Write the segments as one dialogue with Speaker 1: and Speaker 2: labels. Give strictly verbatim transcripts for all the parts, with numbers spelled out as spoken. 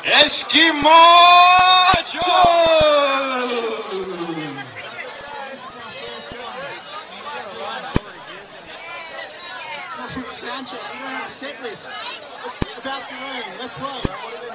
Speaker 1: Eskimo Joe!
Speaker 2: Soundcheck, we don't have a set list. It's about the room. Let's play.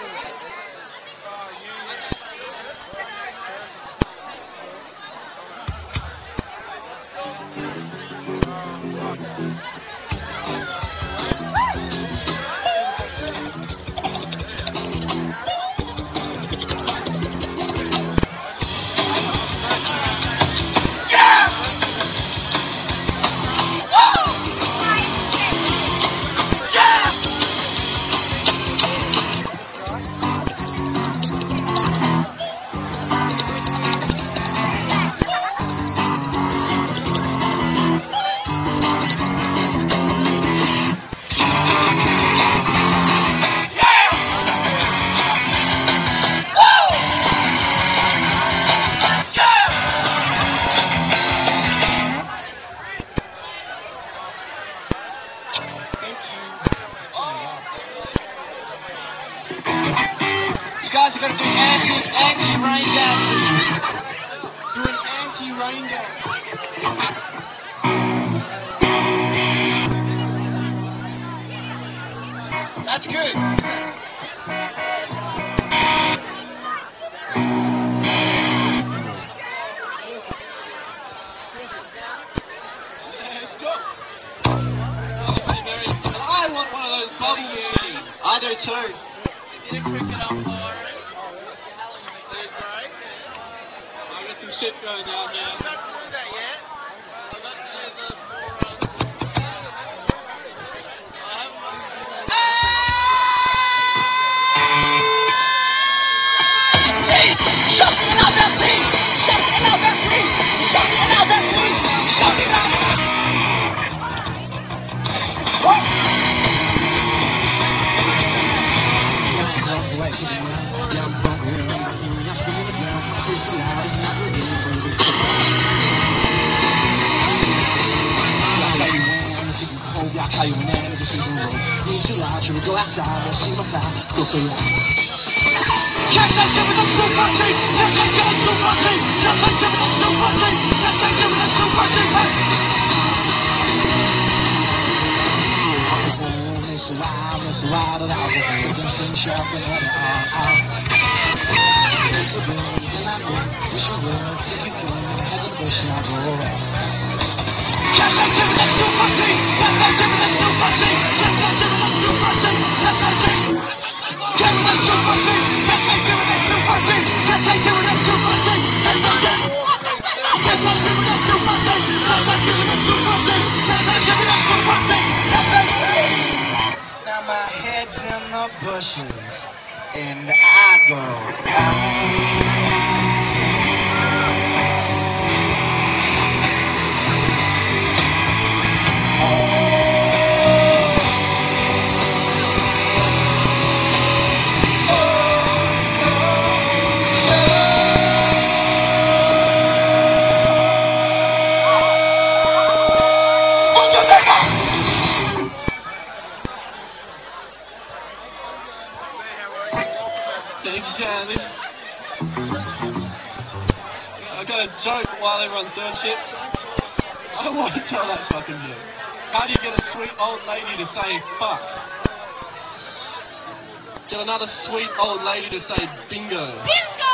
Speaker 1: That's good. Let's go. I want one of those bubble machines. I do too. Did a cricket umpire. I got some shit going down here. I haven't done that yet. I got the four runs. I haven't. Go outside and see my fire, go for it. Yes, I give it a super team. Yes, I give it a super team. Yes, I give it a super team. Yes, I give it a super team. It's wild, it's wild, and I'll go ahead and sing sharp and let it all out. It's a good, and I know, wish you would, if you could, have a bush and I'll go away. Yes, I give it a super team. Yes, I give it a super team. Yes, I give it a super team. Yes, I give it a super team. Yes, I give it a super team. Yes, I give it a super team. Yes, I give it a super team. Yes, I give it a super team. Yes, I give it a super team. Yes, I give it a super team. Yes, I give it. Now my head's in the bushes, and I go down. Thanks, Charlie. I got a joke while everyone's doing shit. I want to tell that fucking joke. How do you get a sweet old lady to say fuck? Get another sweet old lady to say bingo.
Speaker 3: Bingo!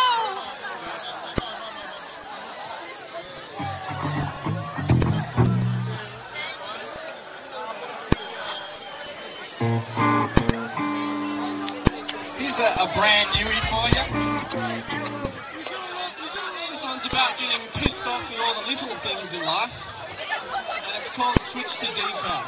Speaker 1: A brand newie for you. This one's about getting pissed off with all the little things in life, and it's called Switch to Detail.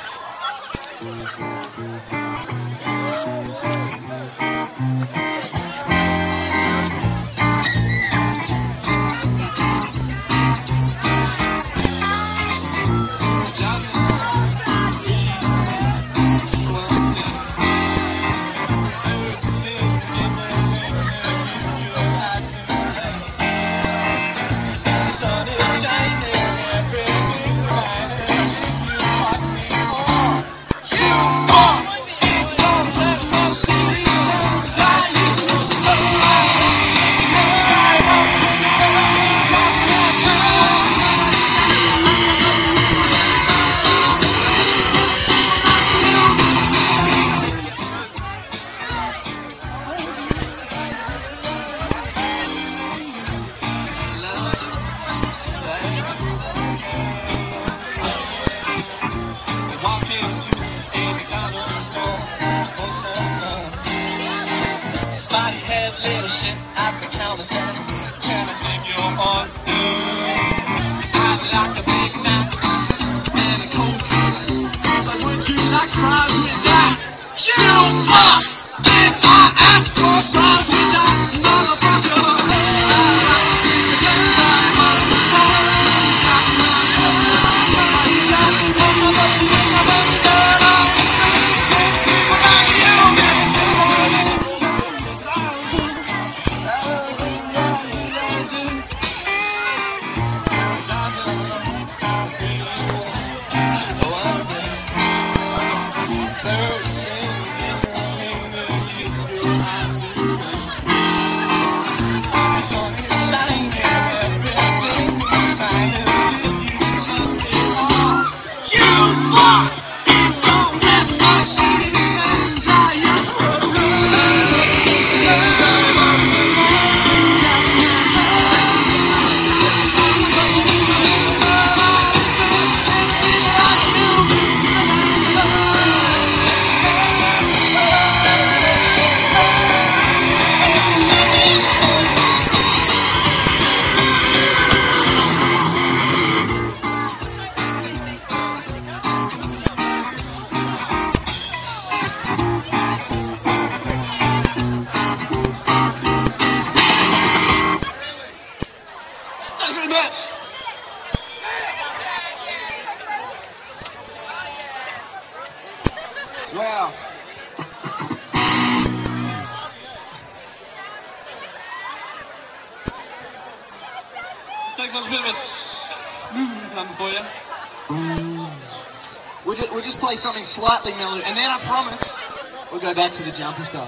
Speaker 1: Well,
Speaker 3: thanks, that's a bit of a smooth one for you.
Speaker 1: We'll just, we'll just play something slightly mellow, and then I promise we'll go back to the jumper stuff.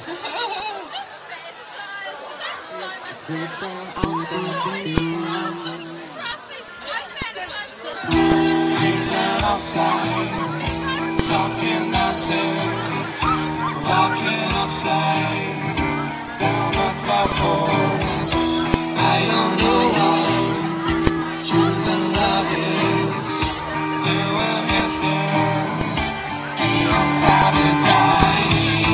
Speaker 3: Talking nonsense, walking outside, down at my phone. I don't know what choosing love is. Doing this and you don't have to die.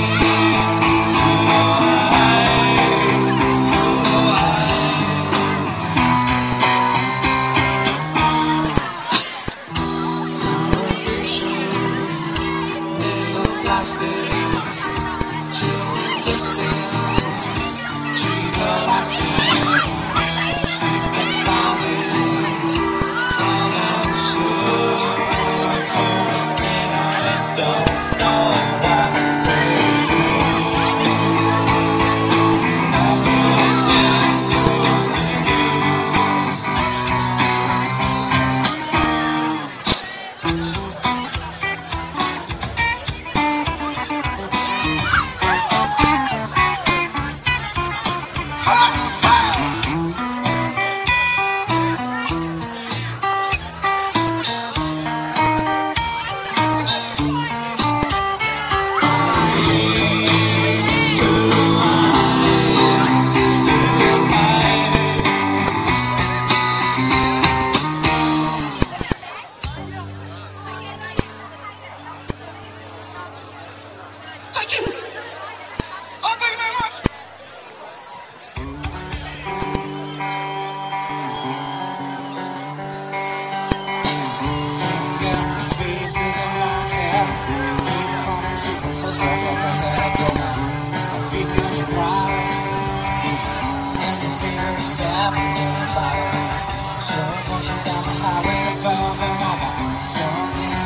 Speaker 3: Thank you. Oh, thank you very much.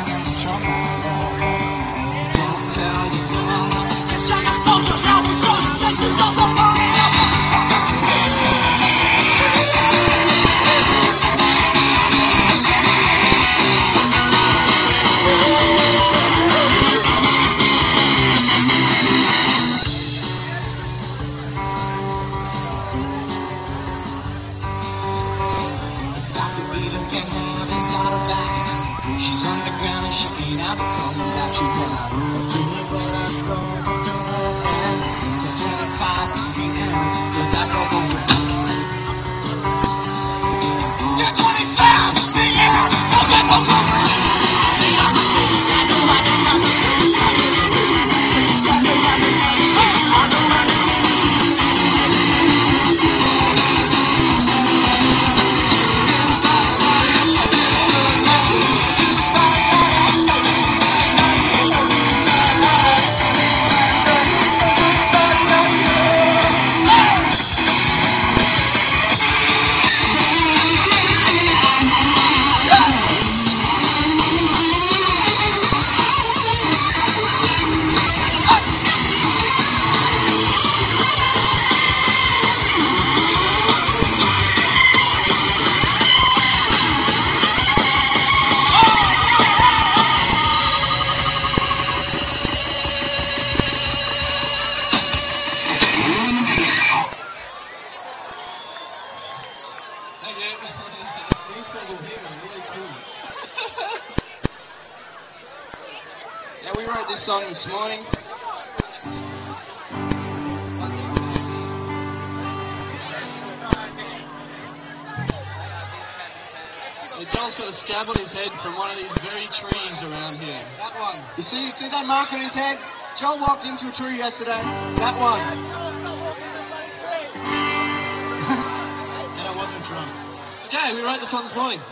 Speaker 3: Don't tell the world. song this morning. Yeah, Joel's got a scab on his head from one of these very trees around here.
Speaker 2: That one. You see, see that mark on his head? Joel walked into a tree yesterday. That one.
Speaker 3: And I wasn't drunk. Okay, we wrote this one this morning.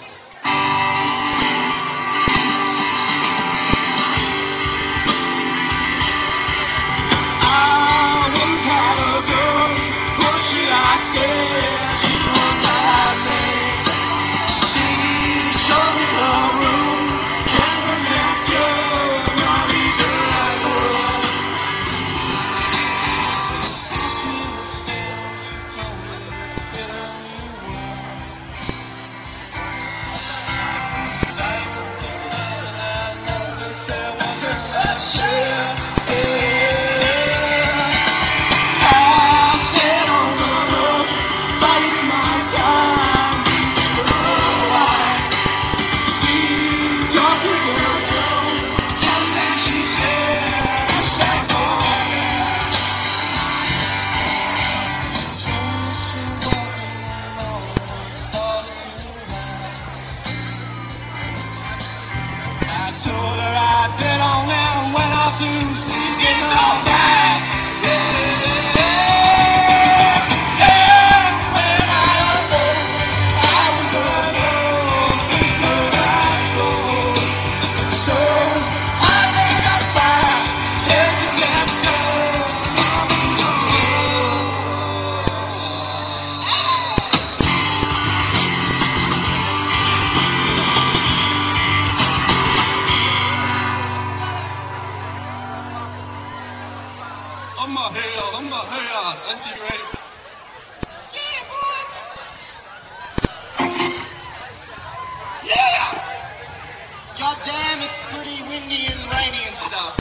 Speaker 2: God damn, it's pretty windy and rainy and stuff.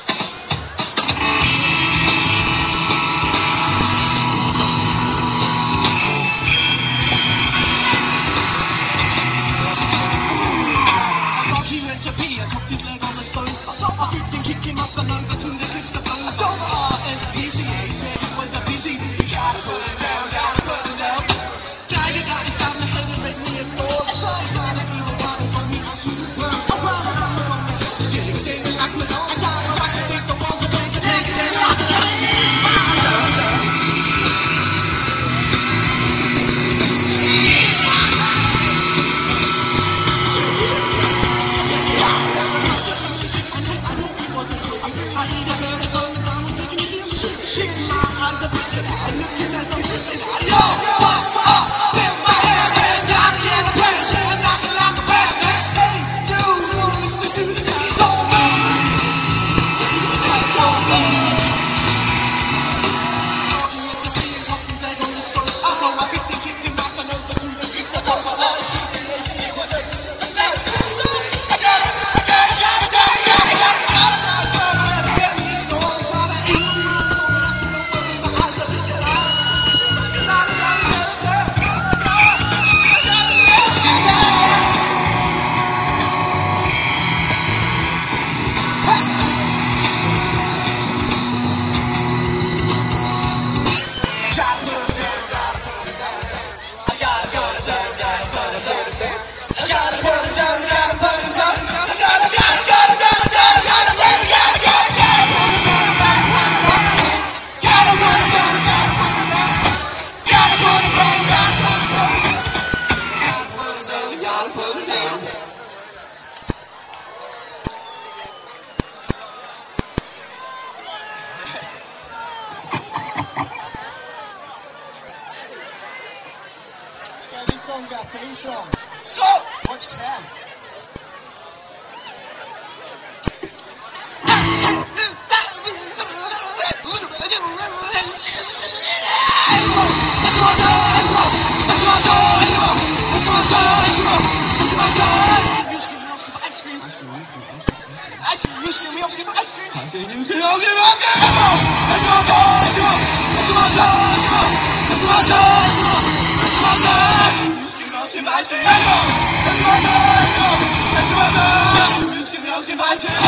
Speaker 3: Let's get back to it.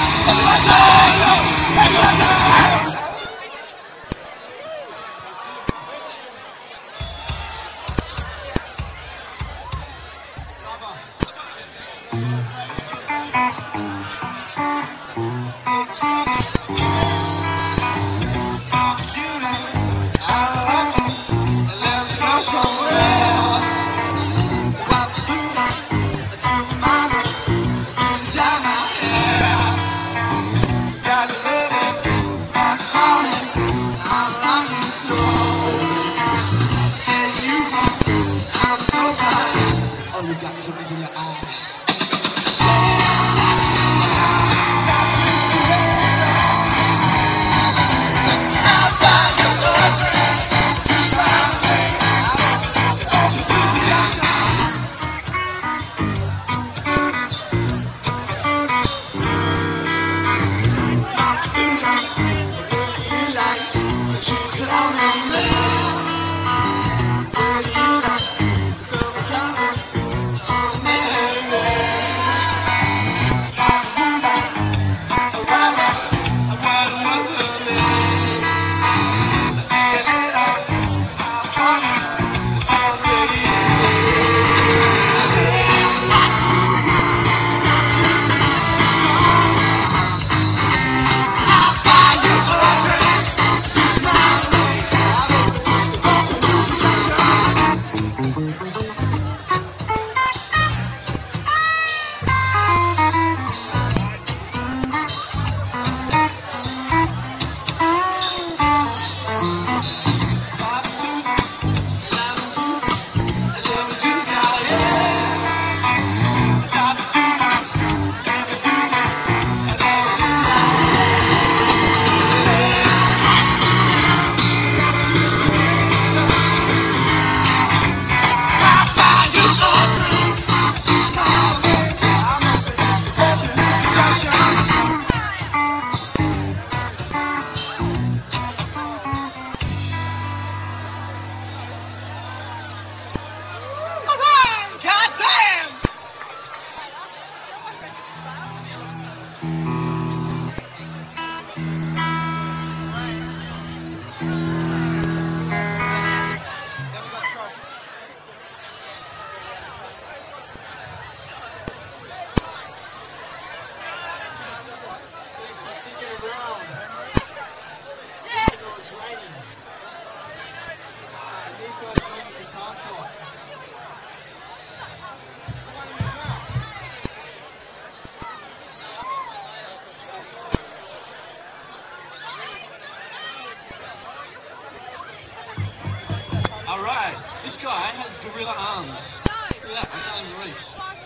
Speaker 3: Alright, this guy has gorilla arms. Look at that, I can't even reach.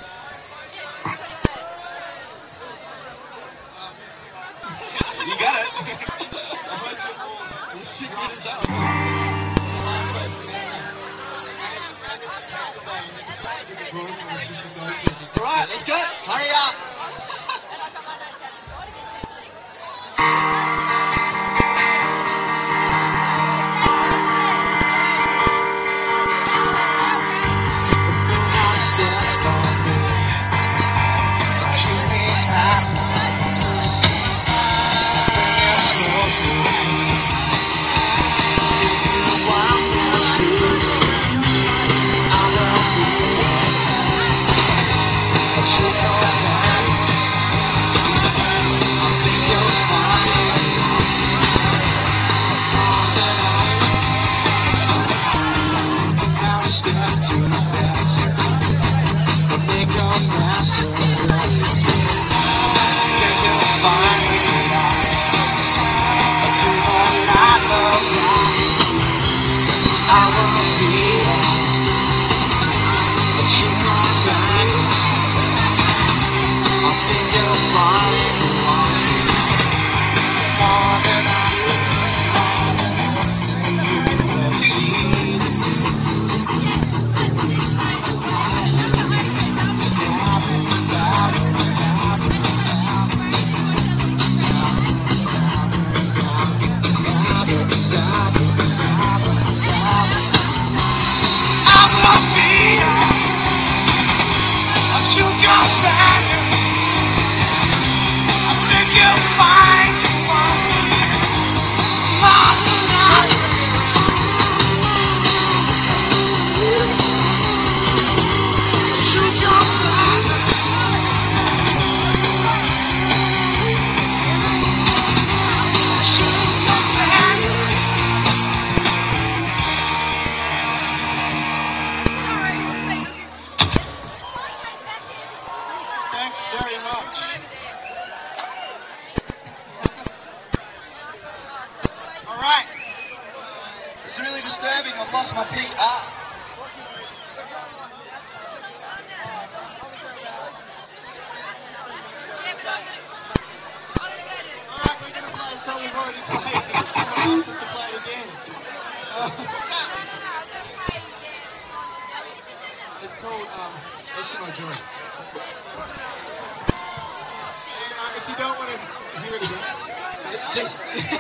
Speaker 3: You got it. Alright, let's go. Hurry up.
Speaker 1: Step
Speaker 3: I've lost my pick up.
Speaker 2: Alright, we're going to play a song we've already played. It's someone else to play it again. Uh, it's called um, Eskimo Joint. And uh, if you don't want to hear it again, it's just...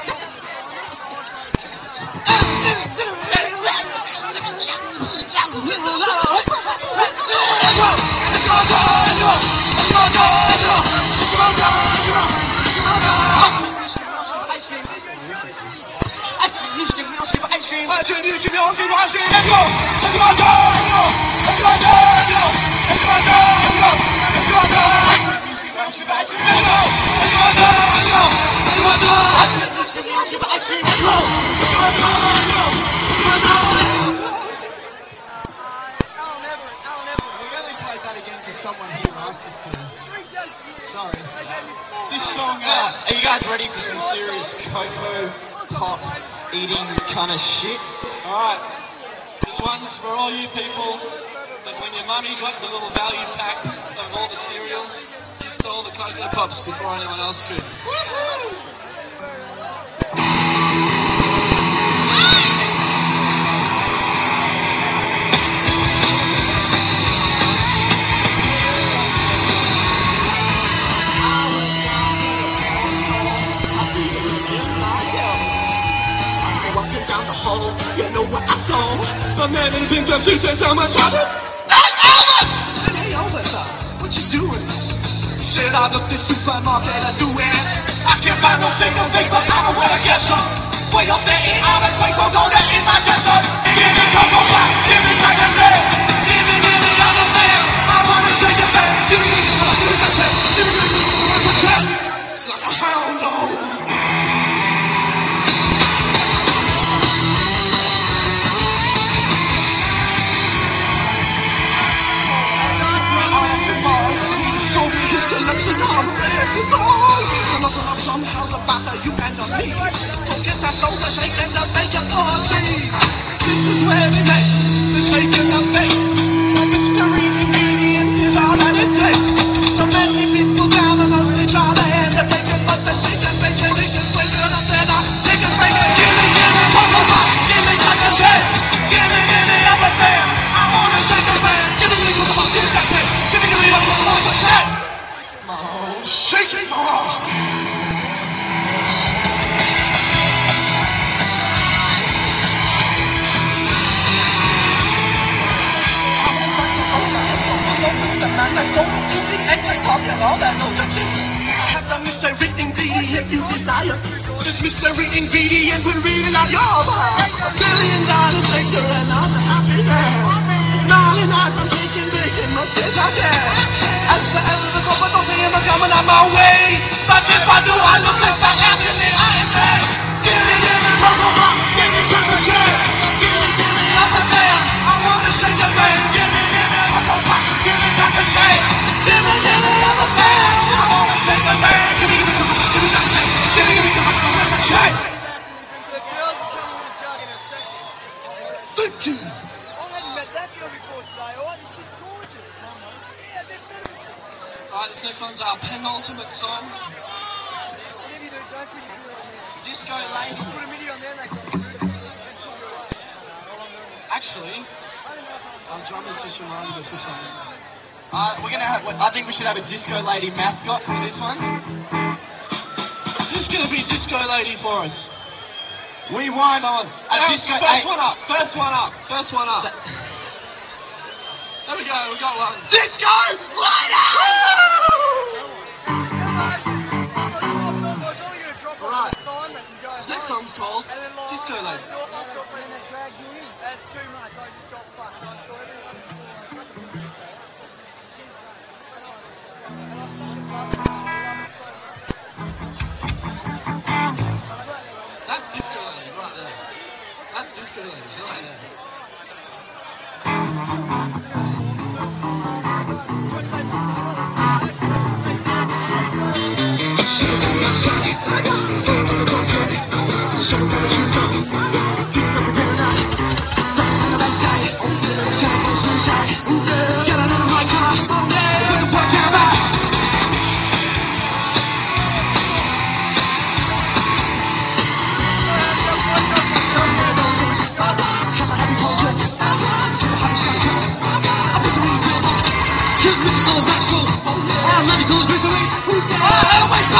Speaker 2: Someone here asked us to. Sorry. This song, uh,
Speaker 3: Are you guys ready for some serious cocoa pop eating kind of shit?
Speaker 2: alright.
Speaker 3: This one's for all you people that when your mummy got the little value packs of all the cereals, you stole the cocoa pops before anyone else could.
Speaker 2: You know what I saw? A man in a pink jumpsuit said, "Tell my child." That's Elvis! Hey, Elvis, uh, what you doing? Shit, I looked at supermarket, I do it. I can't buy no single thing, but I don't wanna get some. Way up there in Ireland, way go go there in Manchester. Give me cocoa pop, give me crack and bread. Give me, give me other man. I wanna shake your bed. Give me, give me, give me, give me, give me, give me, give me, like a hound dog. Somehow the batter you and the me. Forget that soul, the shake and the bake and party. This is where we make the shake and the bake. The mystery ingredient is all that it takes. So many people down and mostly try to hand the bacon, but the shake and bake and it's just quicker than they're not. Shake and bake and give me, give me, pop, pop, pop. Give me that and bake. Give me, give me up and bake. I wanna shake and bake. Give me, give me, pop, pop, give me that bake. Give me, give me, pop, pop, pop, what's that? Oh, shake it, oh. Have the mystery ingredient you desire. This mystery ingredient will read out your heart. Million dollars later and I'm a happy man. Snarling eyes, I'm taking bacon, much as I can. As the end of the cup, I don't see him coming on my way. But if I do, I look like that Anthony Iron Man. Give me, give me, purple rock, give me, give me, share. Give me, give me, up and down. I want to shake the band. Give me, give me, purple rock, give me, got the shake. Give me, give me, up and down. I want to shake the band. Give me, give me, give me, that shake. Give me, give me, give me, give me, shake.
Speaker 4: The girls are coming with a jug in a second.
Speaker 2: Thank you.
Speaker 4: I hadn't met that girl before today, alright? She's gorgeous. Yeah, they're beautiful.
Speaker 3: Alright, this next one's our penultimate song.
Speaker 4: Maybe they don't put you on there.
Speaker 3: Disco Lady.
Speaker 4: Put a MIDI on there, like
Speaker 3: Actually, our drummers just reminded us of something.
Speaker 2: Uh, we're gonna have. I think we should have a Disco Lady mascot for this one.
Speaker 3: Who's gonna be Disco Lady for us?
Speaker 2: We want
Speaker 3: Someone.
Speaker 2: a
Speaker 3: Uh,
Speaker 2: disco.
Speaker 3: first
Speaker 2: hey,
Speaker 3: one up. First one up. First one up. There we go. We got one.
Speaker 2: Disco Lady.
Speaker 4: Right.
Speaker 3: This next song's called Disco Lady.
Speaker 4: That's too much. I just got fucked. I saw everyone.
Speaker 3: That's Disco Lady right there. That's Disco Lady right there.
Speaker 2: So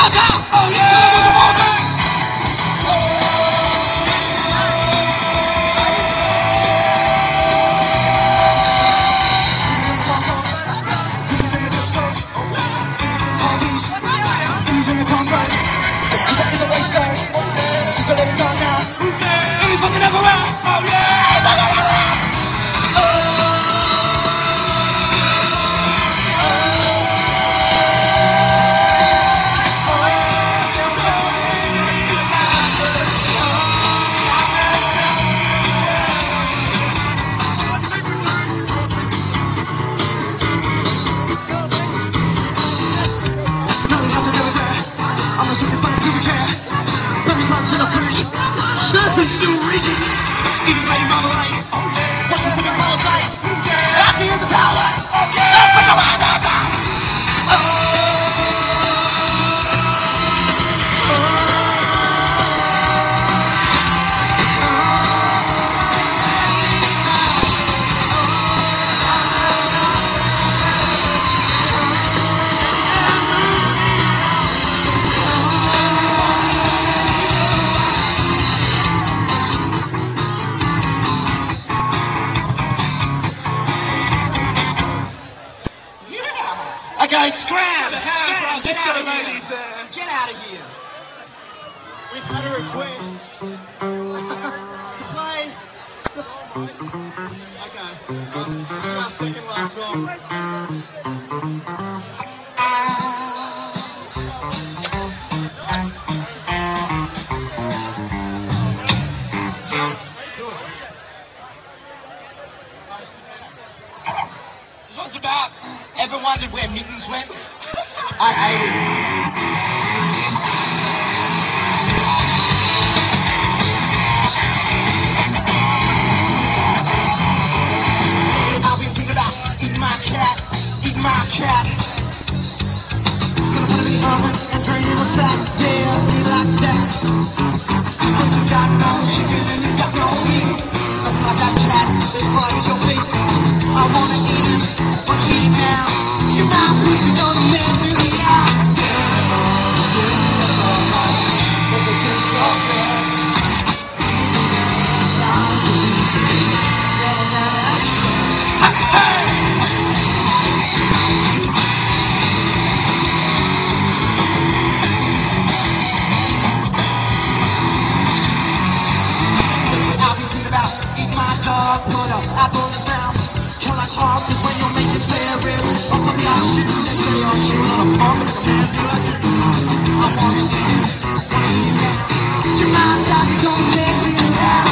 Speaker 2: Okay, scram! Scram! Get out of here! Get out of here!
Speaker 4: We've had a request.
Speaker 2: Play.
Speaker 4: Okay. Our second last song.
Speaker 2: This one's about. Ever wondered where mittens went? I hate it. I'll be thinking about eating my cat, eating my cat. Gonna put it in the oven and turn it back. Yeah, be like that. You got no chicken and you got no meat. I got cat, as far as your feet. I wanna eat it, but eat it now. You're not pushing on the man through the eye. I'll be thinking about eating my dog, put up apple in his mouth. Kill like hawk is when you make it fair, real. I'm from the ocean, they say I'm shooting on a farm, but the man be like it. I want to eat it, wanna eat it now. Your mind got me, don't make me laugh.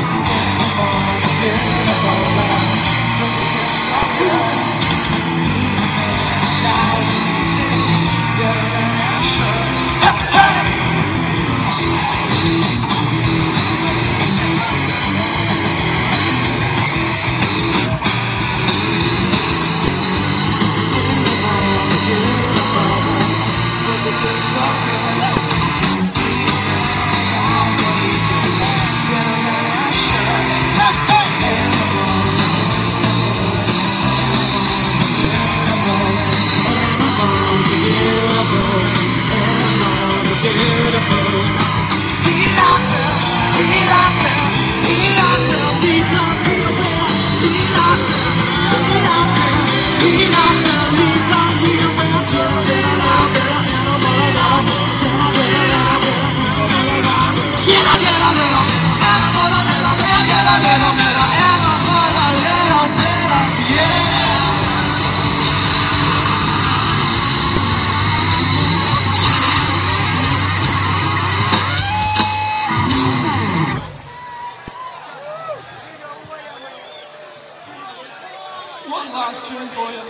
Speaker 3: One last tune for you.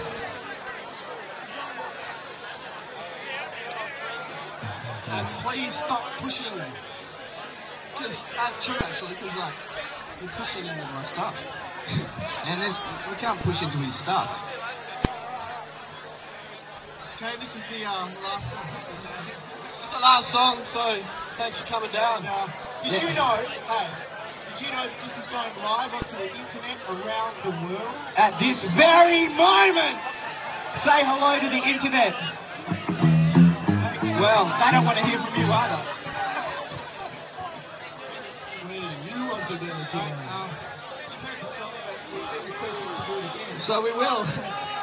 Speaker 3: And please stop pushing me. Because that's true actually, because like, he's pushing into my stuff. And there's, we can't push into his stuff.
Speaker 4: Okay, this is the um, last song.
Speaker 3: It's the last song, so thanks for coming down.
Speaker 4: Uh, did you know, hey, did you know that this is going live onto the internet around the world?
Speaker 2: At this very moment, say hello to the internet.
Speaker 3: Well, I don't want to hear from you either.
Speaker 1: You want to do it again.
Speaker 3: So we will.